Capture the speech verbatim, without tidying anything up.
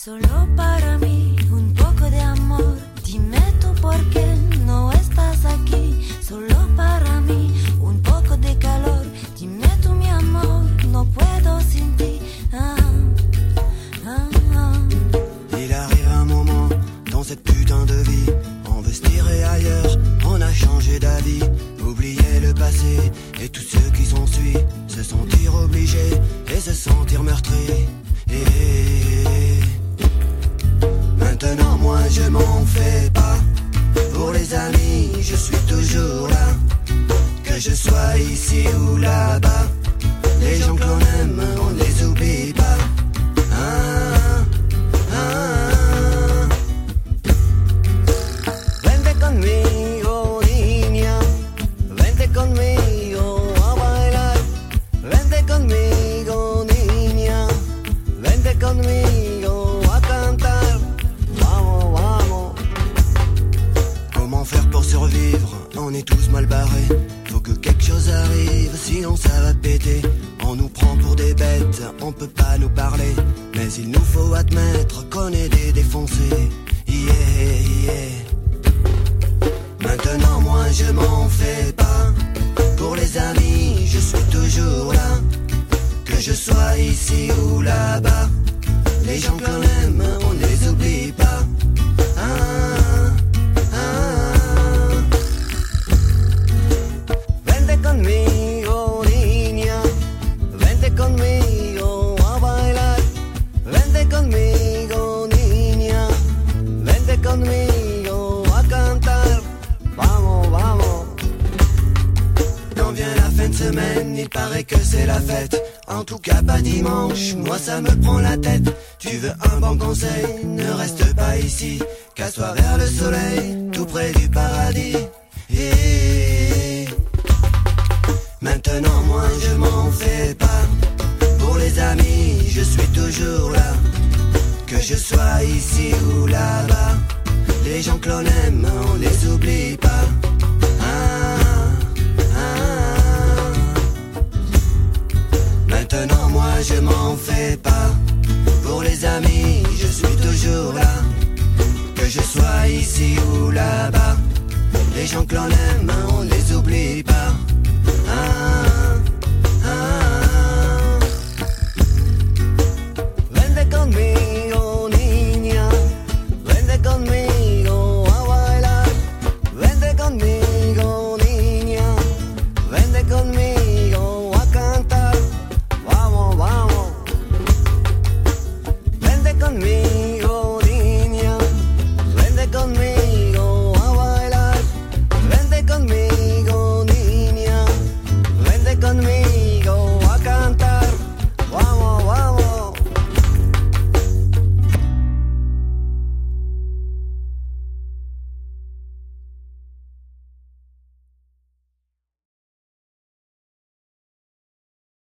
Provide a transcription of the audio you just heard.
Solo para mí, un poco de amor. Dime tú por qué no estás aquí. Solo para mí, un poco de calor. Dime tú mi amor, no puedo sin ti. Ah, ah, ah. Il arrive un moment dans cette putain de vie, on veut se tirer ailleurs, on a changé d'avis, oublier le passé et tous ceux qui s'en suivent, se sentir obligés et se sentir meurtris. Et maintenant moi je m'en fais pas, pour les amis je suis toujours là, que je sois ici ou là-bas, les gens que l'on aime on ne les oublie pas. Ah, ah. Vente conmigo niña, vente conmigo a bailar, vente conmigo niña, vente conmigo a cantar, vamos, vamos. Comment faire pour survivre? On est tous mal barrés, faut que quelque chose arrive, sinon ça va péter. On nous prend pour des bêtes, on peut pas nous parler, mais il nous faut admettre qu'on est des défoncés. Yeah, yeah. Maintenant moi je m'en fais pas, pour les amis je suis toujours là, que je sois ici ou là-bas, les gens qu'on aime on les oublie pas. Ah, ah. Vente conmigo niña, vente conmigo a bailar, vente conmigo niña, vente conmigo a cantar, vamos, vamos. Quand vient la fin de semaine, il paraît que c'est la fête, en tout cas pas dimanche, moi ça me prend la tête. Tu veux un bon conseil, ne reste pas ici, casse-toi vers le soleil, tout près du paradis. Et maintenant moi je m'en fais pas, pour les amis je suis toujours là, que je sois ici ou là-bas, les gens que l'on aime on les oublie pas. Ah, ah. Maintenant moi je m'en fais pas, pour les amis je suis toujours là, que je sois ici ou là-bas, les gens que l'on aime on les oublie pas. Ah,